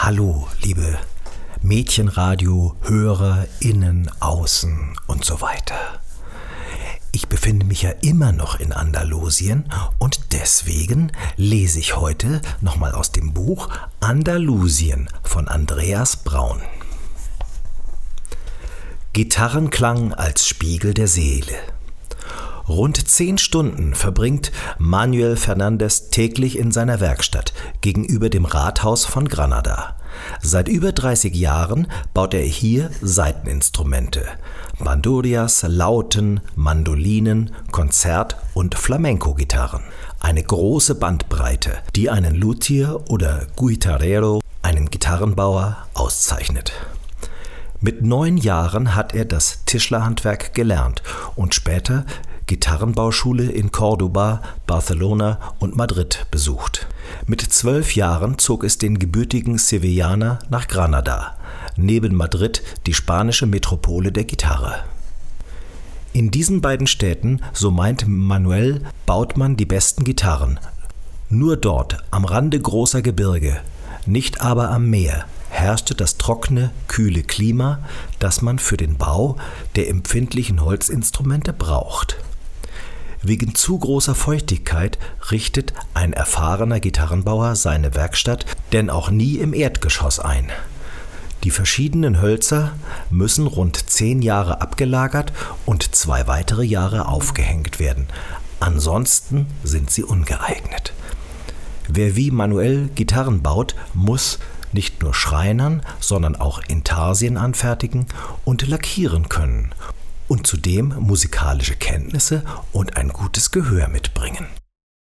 Hallo, liebe Mädchenradio, Hörer, innen, außen und so weiter. Ich befinde mich ja immer noch in Andalusien und deswegen lese ich heute nochmal aus dem Buch Andalusien von Andreas Braun. Gitarrenklang als Spiegel der Seele. Rund 10 Stunden verbringt Manuel Fernández täglich in seiner Werkstatt gegenüber dem Rathaus von Granada. Seit über 30 Jahren baut er hier Saiteninstrumente, Bandurrias, Lauten, Mandolinen, Konzert- und Flamenco-Gitarren. Eine große Bandbreite, die einen Luthier oder Guitarrero, einen Gitarrenbauer, auszeichnet. Mit 9 Jahren hat er das Tischlerhandwerk gelernt und später Gitarrenbauschule in Cordoba, Barcelona und Madrid besucht. Mit 12 Jahren zog es den gebürtigen Sevillaner nach Granada, neben Madrid die spanische Metropole der Gitarre. In diesen beiden Städten, so meint Manuel, baut man die besten Gitarren. Nur dort, am Rande großer Gebirge, nicht aber am Meer, herrschte das trockene, kühle Klima, das man für den Bau der empfindlichen Holzinstrumente braucht. Wegen zu großer Feuchtigkeit richtet ein erfahrener Gitarrenbauer seine Werkstatt denn auch nie im Erdgeschoss ein. Die verschiedenen Hölzer müssen rund 10 Jahre abgelagert und 2 weitere Jahre aufgehängt werden. Ansonsten sind sie ungeeignet. Wer wie Manuel Gitarren baut, muss nicht nur schreinern, sondern auch Intarsien anfertigen und lackieren können und zudem musikalische Kenntnisse und ein gutes Gehör mitbringen.